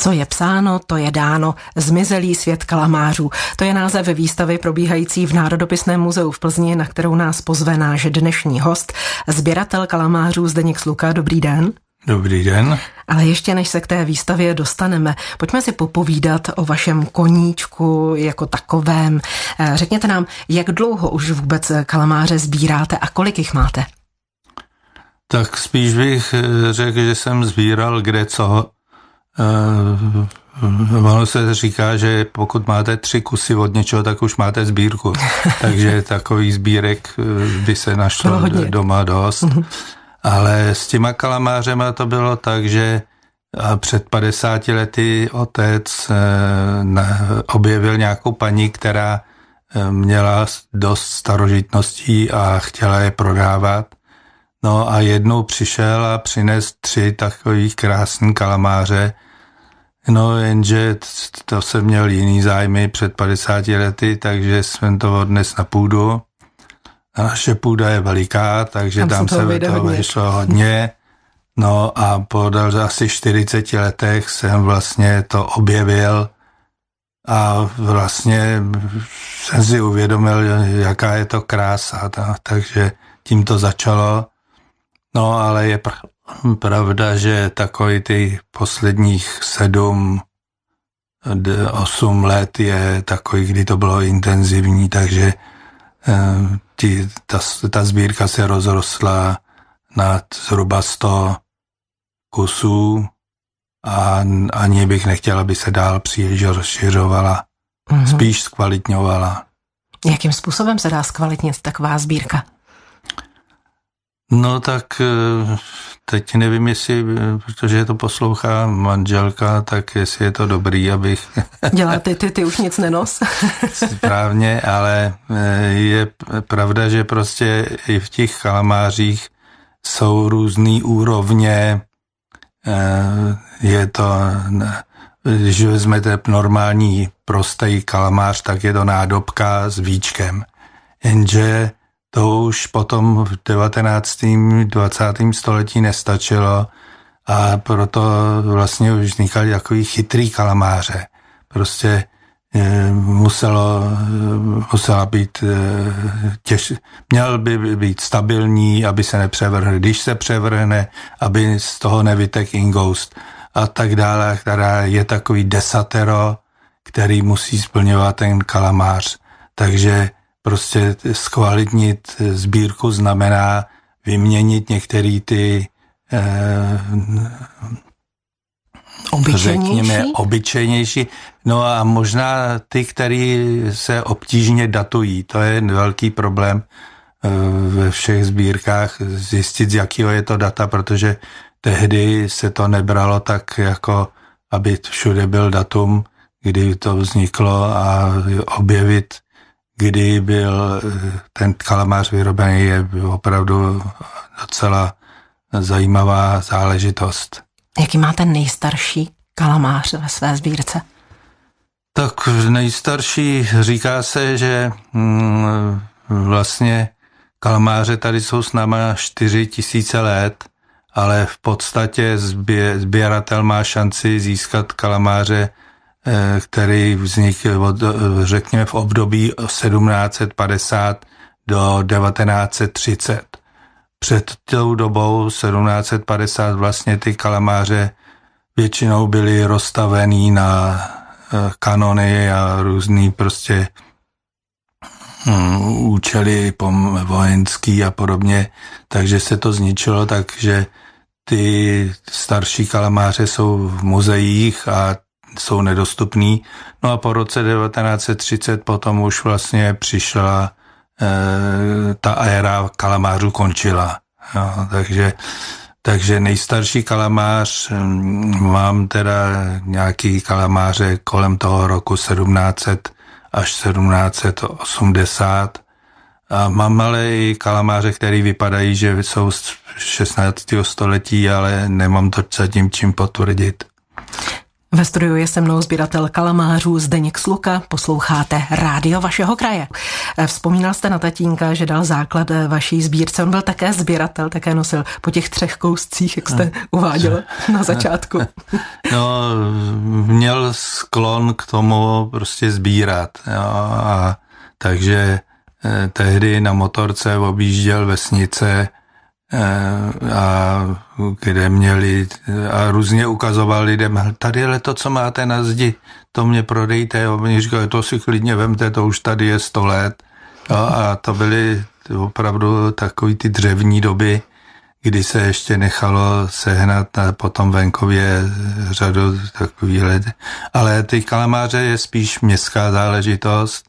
Co je psáno, to je dáno. Zmizelý svět kalamářů. To je název výstavy probíhající v Národopisném muzeu v Plzni, na kterou nás pozve náš dnešní host, sběratel kalamářů Zdeněk Sluka. Dobrý den. Dobrý den. Ale ještě než se k té výstavě dostaneme, pojďme si popovídat o vašem koníčku jako takovém. Řekněte nám, jak dlouho už vůbec kalamáře sbíráte a kolik jich máte? Tak spíš bych řekl, že jsem sbíral kde co. Ono se říká, že pokud máte 3 kusy od něčeho, tak už máte sbírku. Takže takových sbírek by se našlo doma dost. Ale s těma kalamářema to bylo tak, že před 50 lety otec objevil nějakou paní, která měla dost starožitností a chtěla je prodávat. No a jednou přišel a přines 3 takových krásný kalamáře. No jenže to jsem měl jiný zájmy před 50 lety, takže jsem to odnes na půdu. A naše půda je veliká, takže tam se to vyšlo hodně. No a po asi 40 letech jsem vlastně to objevil a vlastně jsem si uvědomil, jaká je to krása. Takže tím to začalo. No ale je pravda, že takový ty posledních 7-8 let je takový, kdy to bylo intenzivní, takže ta sbírka se rozrostla na zhruba 100 kusů a ani bych nechtěl, aby se dál příliš rozšiřovala, spíš zkvalitňovala. Jakým způsobem se dá zkvalitnit taková sbírka? No tak teď nevím, jestli, protože to poslouchá manželka, tak jestli je to dobrý, abych... Dělá ty už nic nenos. Správně, ale je pravda, že prostě i v těch kalamářích jsou různý úrovně. Je to, když vezmete normální prostý kalamář, tak je to nádobka s víčkem. Jenže to už potom v 19. 20. století nestačilo a proto vlastně už vznikaly takový chytrý kalamáře. Prostě musela být měl by být stabilní, aby se nepřevrhl. Když se převrhne, aby z toho nevytek ingoust a tak dále, která je takový desatero, který musí splňovat ten kalamář. Takže prostě zkvalitnit sbírku znamená vyměnit některé ty řekněme obyčejnější, no a možná ty, které se obtížně datují. To je velký problém ve všech sbírkách zjistit, z jakého je to data, protože tehdy se to nebralo tak, jako aby všude byl datum, kdy to vzniklo a objevit, kdy byl ten kalamář vyrobený, je opravdu docela zajímavá záležitost. Jaký máte nejstarší kalamář ve své sbírce? Tak nejstarší říká se, že vlastně kalamáře tady jsou s náma 4000 let, ale v podstatě sběratel má šanci získat kalamáře, který vznikl řekněme v období 1750 do 1930. Před tou dobou 1750 vlastně ty kalamáře většinou byly rozstavený na kanony a různý prostě účely vojenský a podobně, takže se to zničilo, takže ty starší kalamáře jsou v muzeích a jsou nedostupný. No a po roce 1930 potom už vlastně přišla ta éra kalamářů končila. No, takže nejstarší kalamář, mám teda nějaký kalamáře kolem toho roku 1700 až 1780 a mám ale i kalamáře, který vypadají, že jsou z 16. století, ale nemám to zatím čím potvrdit. Ve studiu je se mnou sběratel kalamářů Zdeněk Sluka, posloucháte rádio vašeho kraje. Vzpomínal jste na tatínka, že dal základ vaší sbírce, on byl také sběratel, také nosil po těch 3 kouscích, jak jste uváděl na začátku. No, měl sklon k tomu prostě sbírat. Jo, a takže tehdy na motorce objížděl vesnice, a kde měli a různě ukazoval lidem, tady je to, co máte na zdi, to mě prodejte. A oni říkali, to si klidně vemte, to už tady je 100 let. Jo, a to byly opravdu takový ty dřevní doby, kdy se ještě nechalo sehnat na potom venkově řadu takových let. Ale ty kalamáře je spíš městská záležitost.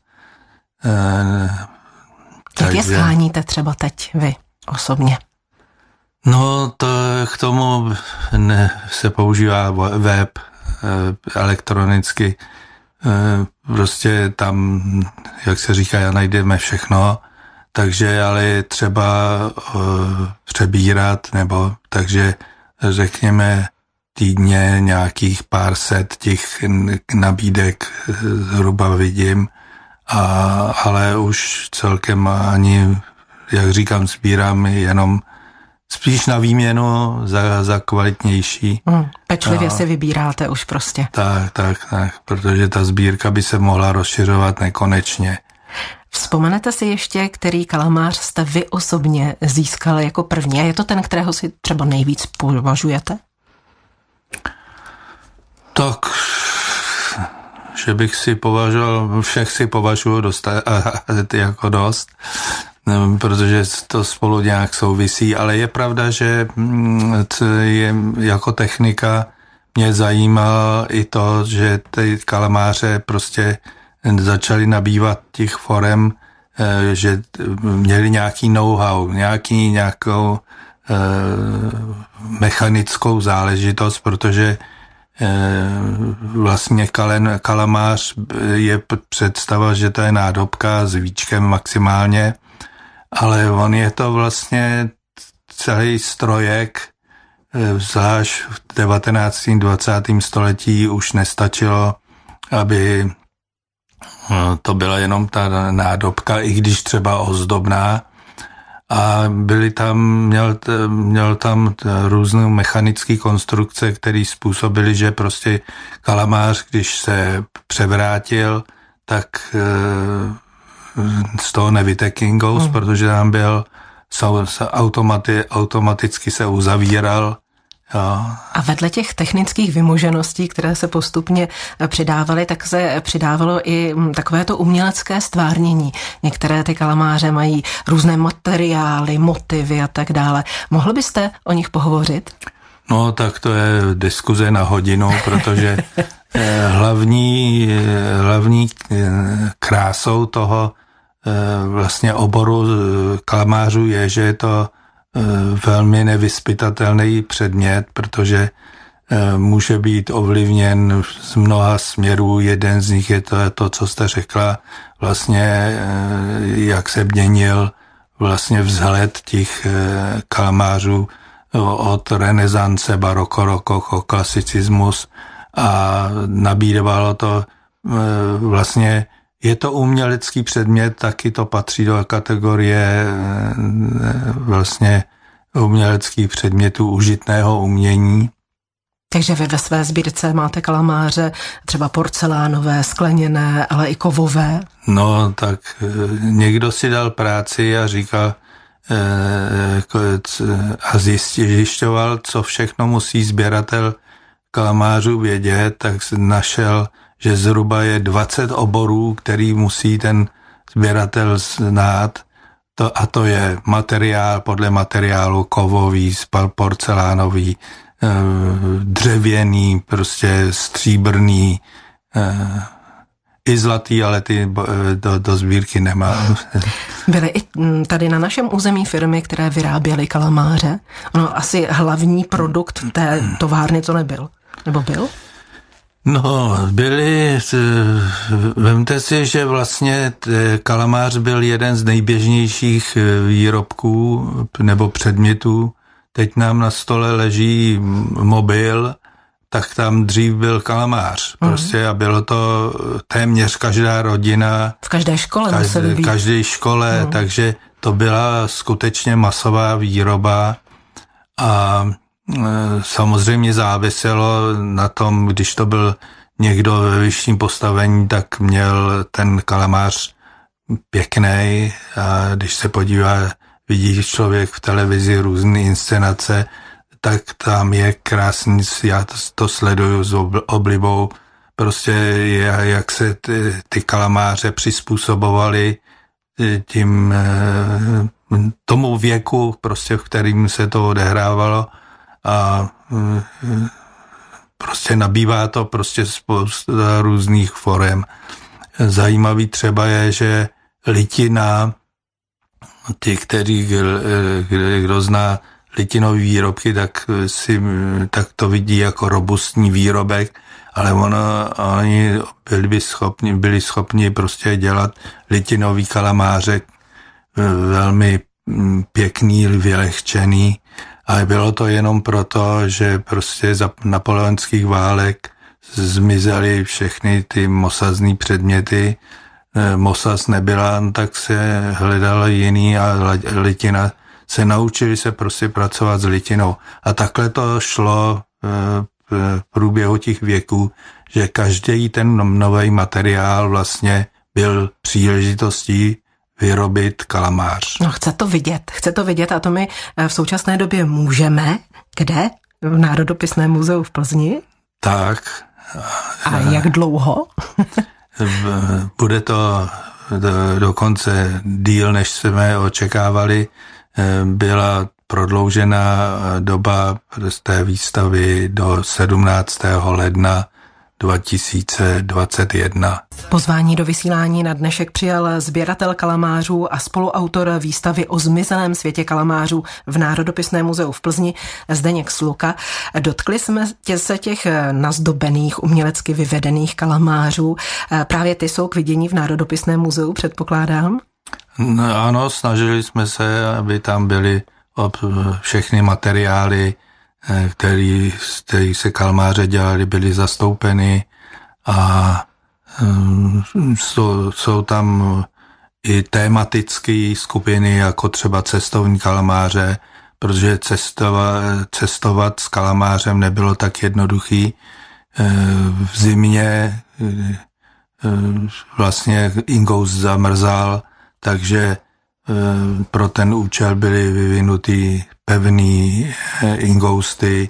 Jak je sháníte třeba teď vy osobně? No, to k tomu se používá web elektronicky. Prostě tam, jak se říká, najdeme všechno, takže ale je třeba přebírat, nebo takže řekněme týdně nějakých pár set těch nabídek zhruba vidím, ale už celkem ani, jak říkám, sbírám jenom spíš na výměnu za kvalitnější. Pečlivě si vybíráte už prostě. Tak, protože ta sbírka by se mohla rozšiřovat nekonečně. Vzpomenete si ještě, který kalamář jste vy osobně získal jako první? A je to ten, kterého si třeba nejvíc považujete? Tak, že bych si považoval, všech si považuji jako dost, protože to spolu nějak souvisí, ale je pravda, že je jako technika mě zajímá i to, že ty kalamáře prostě začali nabývat těch forem, že měli nějaký know-how, nějakou mechanickou záležitost, protože vlastně kalamář je představa, že to je nádobka s víčkem maximálně, ale on je to vlastně celý strojek, zvlášť v 19. 20. století už nestačilo, aby to byla jenom ta nádobka, i když třeba ozdobná, a měl tam různé mechanické konstrukce, které způsobily, že prostě kalamář, když se převrátil, tak z toho nevytekl ingous, protože tam byl automaticky se uzavíral. Jo. A vedle těch technických vymožeností, které se postupně přidávaly, tak se přidávalo i takovéto umělecké stvárnění. Některé ty kalamáře mají různé materiály, motivy a tak dále. Mohl byste o nich pohovořit? No, tak to je diskuze na hodinu, protože hlavní krásou toho vlastně oboru kalamářů je, že je to velmi nevyzpytatelný předmět, protože může být ovlivněn z mnoha směrů. Jeden z nich je to, co jste řekla, vlastně jak se měnil vlastně vzhled těch kalamářů od renesance, baroko, rokoko, klasicismus, a nabídovalo to vlastně. Je to umělecký předmět, taky to patří do kategorie vlastně uměleckých předmětů užitného umění. Takže vy ve své sbírce máte kalamáře třeba porcelánové, skleněné, ale i kovové? No, tak někdo si dal práci a říkal a zjišťoval, co všechno musí sběratel kalamářů vědět, tak našel, že zhruba je 20 oborů, který musí ten sběratel znát. A to je materiál podle materiálu kovový, porcelánový, dřevěný, prostě stříbrný, i zlatý, ale ty do sbírky nemá. Byly i tady na našem území firmy, které vyráběly kalamáře? No, asi hlavní produkt té továrny to nebyl. Nebo byl? No, vemte si, že vlastně kalamář byl jeden z nejběžnějších výrobků nebo předmětů. Teď nám na stole leží mobil, tak tam dřív byl kalamář. Prostě a bylo to téměř každá rodina. V každé škole museli být. V každé škole, takže to byla skutečně masová výroba a samozřejmě záviselo na tom, když to byl někdo ve vyšším postavení, tak měl ten kalamář pěkný, a když se podívá, vidí člověk v televizi různé inscenace, tak tam je krásný, já to sleduju s oblibou, prostě jak se ty kalamáře přizpůsobovali tomu věku, prostě v kterým se to odehrávalo, a prostě nabývá to prostě spousta různých forem. Zajímavý třeba je, že litina, ti, kdo zná litinové výrobky, tak to vidí jako robustní výrobek, ale oni byli schopni prostě dělat litinový kalamáře velmi pěkný, vylehčený, ale bylo to jenom proto, že prostě za napoleonských válek zmizely všechny ty mosazní předměty. Mosaz nebyla, tak se hledala jiný a litina. Naučili se prostě pracovat s litinou. A takhle to šlo v průběhu těch věků, že každý ten nový materiál vlastně byl příležitostí vyrobit kalamář. No, chce to vidět a to my v současné době můžeme. Kde? V Národopisném muzeu v Plzni? Tak. A jak dlouho? Bude to dokonce díl, než jsme očekávali. Byla prodloužena doba z té výstavy do 17. ledna 2021. Pozvání do vysílání na dnešek přijal sběratel kalamářů a spoluautor výstavy o zmizelém světě kalamářů v Národopisném muzeu v Plzni Zdeněk Sluka. Dotkli jsme se těch nazdobených, umělecky vyvedených kalamářů. Právě ty jsou k vidění v Národopisném muzeu, předpokládám? No, ano, snažili jsme se, aby tam byly všechny materiály, který se kalamáře dělali, byly zastoupeny, a jsou tam i tématické skupiny, jako třeba cestovní kalamáře, protože cestovat s kalamářem nebylo tak jednoduchý. V zimě vlastně ingoust zamrzal, takže pro ten účel byly vyvinuty pevný ingousty,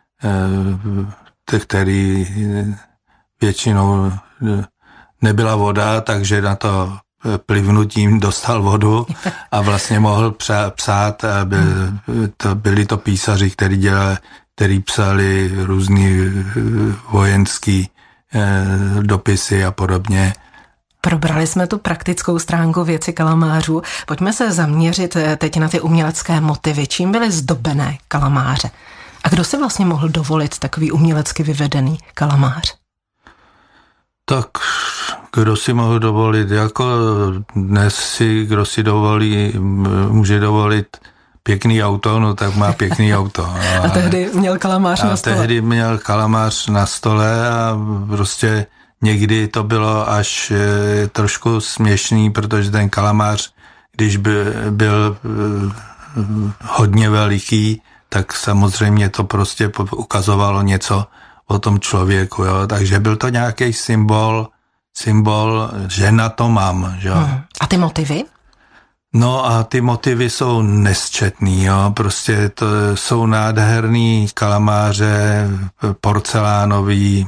který většinou nebyla voda, takže na to plivnutím dostal vodu a vlastně mohl psát. A byli to písaři, který psali různý vojenský dopisy a podobně. Probrali jsme tu praktickou stránku věci kalamářů. Pojďme se zaměřit teď na ty umělecké motivy. Čím byly zdobené kalamáře? A kdo si vlastně mohl dovolit takový umělecky vyvedený kalamář? Tak kdo si mohl dovolit? Jako dnes kdo si může dovolit pěkný auto, no tak má pěkný auto. A tehdy měl kalamář na stole. Tehdy měl kalamář na stole a prostě někdy to bylo až trošku směšný, protože ten kalamář, když byl hodně veliký, tak samozřejmě to prostě ukazovalo něco o tom člověku. Jo? Takže byl to nějaký symbol, že na to mám. Že? A ty motivy? No a ty motivy jsou nesčetný. Jo? Prostě to jsou nádherný kalamáře, porcelánový,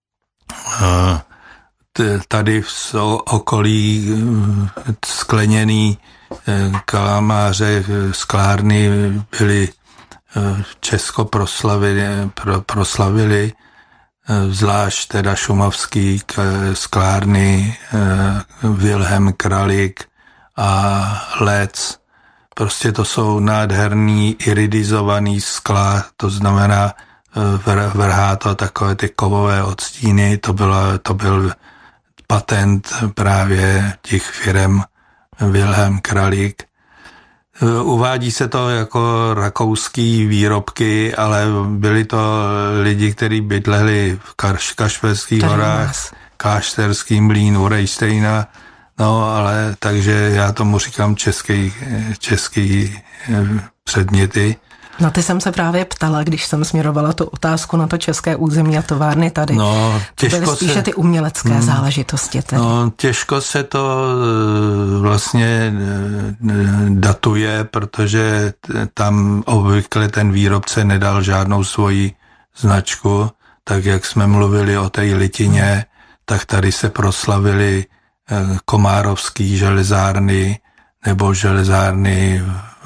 tady v okolí skleněný kalamáře, sklárny byly Česko proslavili, zvlášť teda šumavský sklárny, Wilhelm Kralik a Lec. Prostě to jsou nádherný iridizovaný skla, to znamená vrhá to takové ty kovové odstíny, to byl patent právě těch firem Wilhelm Kralik. Uvádí se to jako rakouský výrobky, ale byli to lidi, kteří bydleli v Kašperských horách, Kášterský mlýn u Rejstejna, no ale takže já tomu říkám český předměty. Na ty jsem se právě ptala, když jsem směrovala tu otázku na to české území a továrny tady. No, to byly spíše ty umělecké záležitosti. Tedy. No, těžko se to vlastně datuje, protože tam obvykle ten výrobce nedal žádnou svoji značku, tak jak jsme mluvili o té litině, tak tady se proslavili komárovský železárny nebo železárny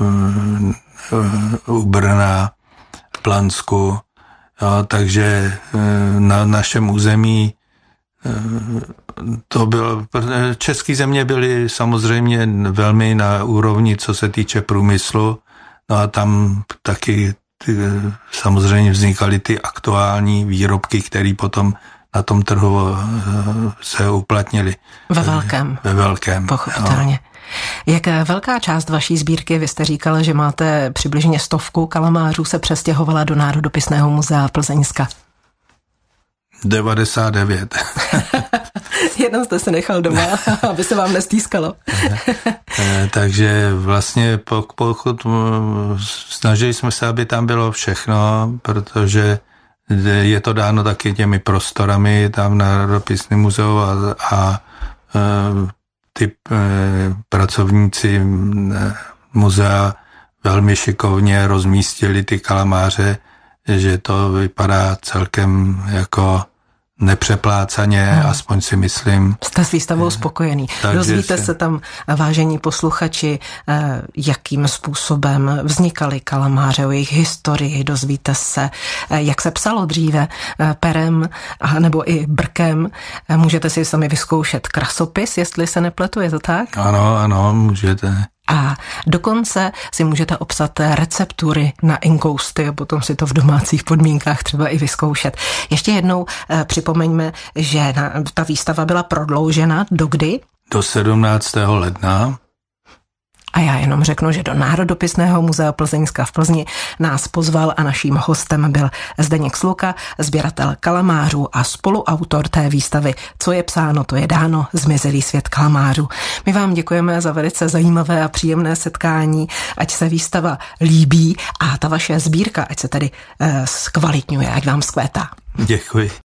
u Brna, v Plansku. Jo, takže na našem území to bylo, české země byly samozřejmě velmi na úrovni, co se týče průmyslu, no a tam taky samozřejmě vznikaly ty aktuální výrobky, které potom na tom trhu se uplatnily. Ve velkém. Pochopitelně. No. Jak velká část vaší sbírky, vy jste říkala, že máte přibližně 100 kalamářů, se přestěhovala do Národopisného muzea Plzeňska? 99. Jeden jste se nechal doma, aby se vám nestýskalo. Takže vlastně pokud snažili jsme se, aby tam bylo všechno, protože je to dáno taky těmi prostorami tam v Národopisném muzeu a ty pracovníci muzea velmi šikovně rozmístili ty kalamáře, že to vypadá celkem jako nepřeplácaně, aspoň si myslím. Jste s výstavou spokojený. Dozvíte se tam, vážení posluchači, jakým způsobem vznikaly kalamáře, o jejich historii, dozvíte se, jak se psalo dříve perem nebo i brkem. Můžete si sami vyzkoušet krasopis, jestli se nepletu, je to tak? Ano, můžete. A dokonce si můžete obsat receptury na inkousty a potom si to v domácích podmínkách třeba i vyzkoušet. Ještě jednou připomeňme, že ta výstava byla prodloužena do kdy? Do 17. ledna. A já jenom řeknu, že do Národopisného muzea Plzeňska v Plzni nás pozval a naším hostem byl Zdeněk Sluka, sběratel kalamářů a spoluautor té výstavy Co je psáno, to je dáno, zmizelý svět kalamářů. My vám děkujeme za velice zajímavé a příjemné setkání, ať se výstava líbí a ta vaše sbírka, ať se tedy zkvalitňuje, ať vám zkvétá. Děkuji.